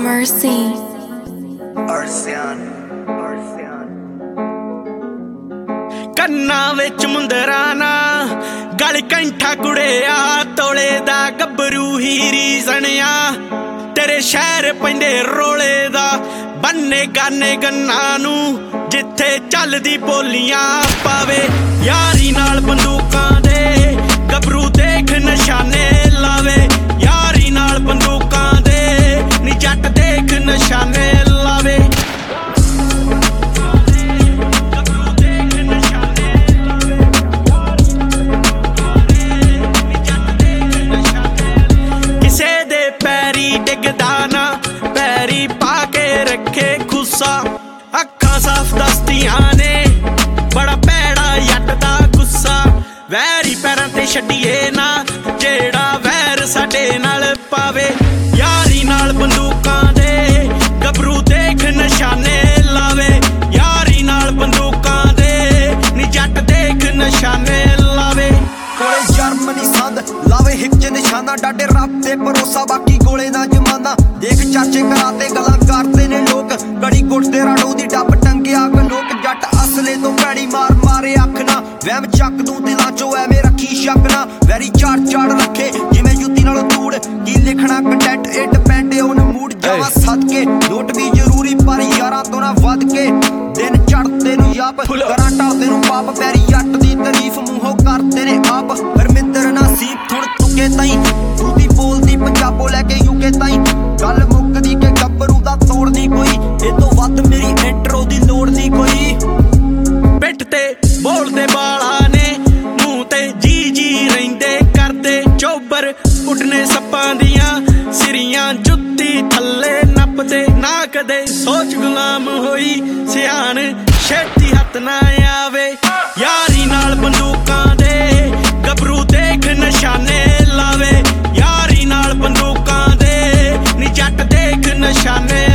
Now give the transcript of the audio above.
Mercy. ਕੰਨਾਂ ਵਿੱਚ ਮੁੰਦਰਾਨਾ ਗਲ ਕੰਠਾ ਕੁੜਿਆ ਤੋਲੇ ਦਾ ਗੱਭਰੂ ਹੀਰੀ ਸਣਿਆ ਤੇਰੇ ਸ਼ਹਿਰ ਪੈਂਦੇ ਰੋਲੇ ਦਾ ਬੰਨੇ ਗਾਨੇ ਗੰਨਾਂ ਨੂੰ ਜਿੱਥੇ ਚੱਲਦੀ ਬੋਲੀਆਂ ਪਾਵੇ ਯਾਰੀ ਨਾਲ ਬੰਦੂਕਾਂ ਦੇ ਗੱਭਰੂ ਦੇਖ ਨਿਸ਼ਾਨੇ ਲਾਵੇ ਯਾਰੀ ਨਾਲ ਬੰਦੂਕਾਂ ਦੇ ਨੀ ਜੱਟ ਦੇਖ ਨਿਸ਼ਾਨੇ ਲਾਵੇ ਡਿੱਗਦਾ ਨਾ ਪੈਰੀ ਪਾ ਕੇ ਰੱਖੇ ਖੁੱਸਾ ਅੱਖਾਂ ਸਾਫ਼ ਦੱਸਦੀਆਂ ਨੇ ਬੜਾ ਭੈੜਾ ਜੱਟ ਦਾ ਗੁੱਸਾ ਵੈਰੀ ਪੈਰਾਂ ਤੇ ਛੱਡੀਏ ਨਾ ਜਿਹੜਾ ਵੈਰ ਸਾਡੇ ਨਾਲ ਪਾਵੇ ਯਾਰੀ ਨਾਲ ਬੰਦੂਕਾਂ ਦੇ ਗੱਭਰੂ ਦੇਖ ਨਿਸ਼ਾਨੇ ਲਾਵੇ ਯਾਰੀ ਨਾਲ ਬੰਦੂਕਾਂ ਦੇ ਨੀ ਜੱਟ ਦੇਖ ਨਿਸ਼ਾਨੇ ਲਾਵੇ ਕੋਲੇ ਜਰਮਨੀ ਸੰਦ ਲਾਵੇ ਹਿੱਕ ਚ ਨਿਸ਼ਾਨਾ ਡਾਡੇ ਰੱਬ ਤੇ ਭਰੋਸਾ ਬਾਕੀ ਗੋਲੇ ਨਾ ਜਮਾਨਾ ਦੇਖ ਚਾਚੇ ਕਰਾਤੇ ਗੱਲਾਂ ਕਰਦੇ ਨੇ ਲੋਕ ਕੜੀ ਕੁੱਟਦੇ ਰਾੜੋ ਦੀ ਡੱਬ ਟੰਗਿਆ ਲੋਕ ਜੱਟ ਅਸਲੇ ਤੋਂ ਭੈੜੀ ਮਾਰ ਮਾਰੇ ਅੱਖ ਨਾ ਵਹਿਮ ਚੱਕ ਦੂੰ ਦਿਲਾਂ ਚੋਂ ਐਵੇਂ ਰੱਖੀ ਸ਼ੱਕ ਨਾ ਵੈਰੀ ਝਾੜ ਝਾੜ ਰੱਖੇ ਜਿਵੇਂ ਜੁੱਤੀ ਨਾਲੋਂ ਧੂੜ ਕੀ ਲਿਖਣਾ ਕੰਟੈਂਟ ਇਹ ਡਿਪੈਂਡ ਔਨ ਮੂਡ ਜਾਵਾ ਸਦਕੇ ਨੋਟ ਵੀ ਜ਼ਰੂਰੀ ਪਰ ਯਾਰਾਂ ਤੋਂ ਨਾ ਵੱਧ ਕੇ ਦਿਨ ਚੜ੍ਹਦੇ ਨੂੰ ਯਾਪ ਕਰਾਂ ਟਲਦੇ ਨੂੰ ਪਾਪ ਪੈਰੀ ਜੱਟ ਦੀ ਤਾਰੀਫ ਮੂੰਹੋਂ ਕਰਦੇ ਨੇ ਆਪ ਹਰਮਿੰਦਰ ਨਾਸੀਬ ਥੁਣ ਤੁਕੇ ਤਾਈ ਦੂਦੀ ਬੋਲਦੀ ਪੰਜਾਬੋਂ ਲੈ ਕੇ ਯੂਕੇ ਤਾਈ ਗੱਲ ਮੁੱਕਦੀ ਕਿ ਗੱਭਰੂ ਦਾ ਤੋੜ ਨਹੀਂ ਕੋਈ ਇਹ ਤੋਂ ਵੱਧ ਮੇਰੀ ਇੰਟਰੋ ਦੀ ਲੋੜ ਨਹੀਂ ਕੋਈ ਪਿੱਠ ਤੇ ਬੋਲਦੇ ਬਾਲਾਂ ਨੇ ਮੂੰਹ ਤੇ ਜੀ ਰਹਿੰਦੇ ਕਰਦੇ ਚੋਬਰ ਉੱਡਨੇ ਸੱਪਾਂ ਦੀਆਂ ਸਿਰੀਆਂ ਜੁੱਤੀ ਥੱਲੇ ਨੱਪਦੇ ਨਾ ਕਦੇ ਸੋਚ ਗੁਲਾਮ ਹੋਈ ਸਿਆਣ ਛੇਤੀ ਹੱਥ ਨਾ ਆਵੇ ਯਾਰੀ ਨਾਲ ਬੰਦੂਕਾਂ ਦੇ ਗੱਭਰੂ ਦੇਖ ਨਿਸ਼ਾਨੇ ਲਾਵੇ ਯਾਰੀ ਨਾਲ ਬੰਦੂਕਾਂ ਦੇ ਨੀ ਜੱਟ ਦੇਖ ਨਿਸ਼ਾਨੇ